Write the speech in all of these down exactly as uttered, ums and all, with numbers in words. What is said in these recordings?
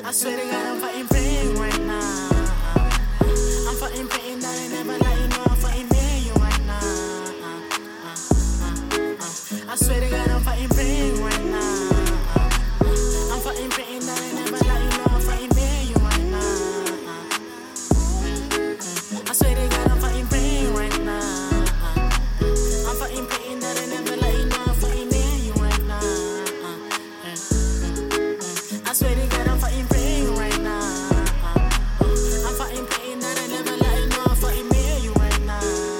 I swear to God, I'm fighting pain right now. I'm fighting pain that I never let you know. I'm fighting pain right now. I swear to God, I'm fighting pain right now. I'm fighting pain that I never let you know. I'm fighting pain right now. I swear to God, I'm fighting pain right now. I'm fighting pain that I never let you know. I'm fighting pain right now. I swear to God, I'm fighting pain right now. I'm fighting pain that I never let you know. I'm fighting pain right now.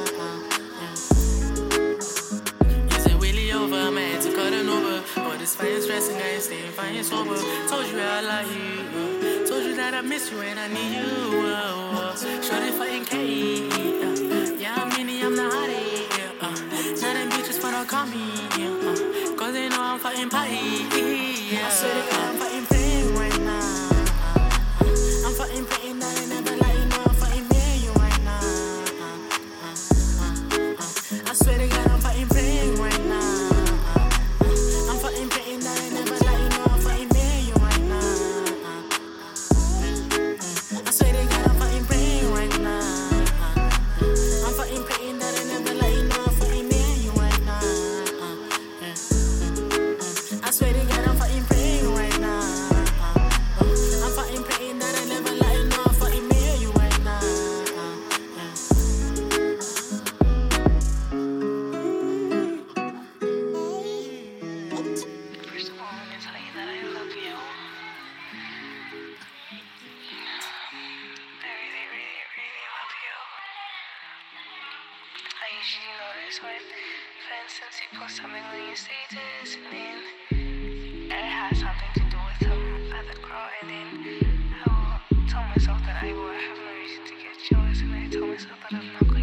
Is it really over? I'm head to cut an over. All this fighting, stressing, I ain't staying fine sober. Told you I love you. Told you that I miss you and I need you. Shorty fighting K. Yeah, I'm meaning I'm the hottie. Now them bitches wanna call me. Cause they know I'm fighting party. I swear to God, I'm fighting pain right now. I'm fighting pain that I never let you know. I'm fighting pain right now. I swear to God, I'm fighting pain right now. I'm fighting pain that I never let you know. I'm fighting pain right now. I swear to God, I'm fighting pain right now. I'm fighting pain that I never let you know. I'm fighting pain right now. I swear to God, I'm fighting pain right now. I'm fighting pain that I never let you know. I'm fighting pain right now. First of all, I want to tell you that I love you. I really, really, really love you. I usually notice when, for instance, you post something on your status and then it has something to do with some other girl, and then I will tell myself that I will have no reason to get jealous, and I tell myself that I'm not